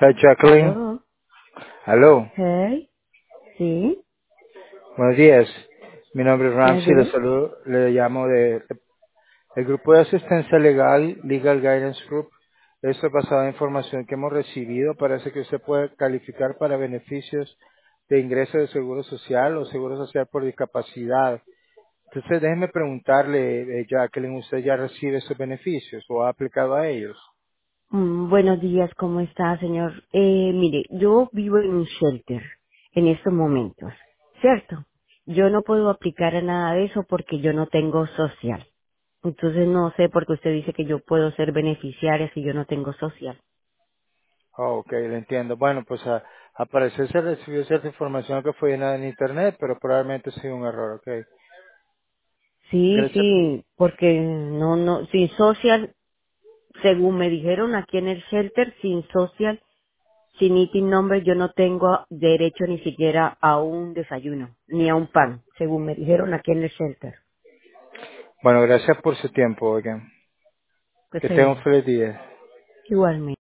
Jacqueline. Aló. Aló. Hey. Sí. Buenos días. Mi nombre es Buenos Ramsey. Le días. saludo. Le llamo de el grupo de asistencia legal, Legal Guidance Group. Esto es basado en información que hemos recibido. Parece que usted puede calificar para beneficios de ingreso de seguro social o seguro social por discapacidad. Entonces, déjeme preguntarle, Jacqueline, ¿usted ya recibe esos beneficios o ha aplicado a ellos? Buenos días, ¿cómo está, señor? Mire, yo vivo en un shelter en estos momentos, ¿cierto? Yo no puedo aplicar a nada de eso porque yo no tengo social. Entonces no sé por qué usted dice que yo puedo ser beneficiaria si yo no tengo social. Oh, ok, le entiendo. Bueno, pues a parecer se recibió cierta información que fue llenada en internet, pero probablemente ha sido un error, ok. Sí, Gracias. sí, porque no, sin social, según me dijeron aquí en el shelter, sin social sin ITIN nombre yo no tengo derecho ni siquiera a un desayuno, ni a un pan, según me dijeron aquí en el shelter. Bueno, gracias por su tiempo, oigan. Que Que se tenga un bien. feliz día. Igualmente.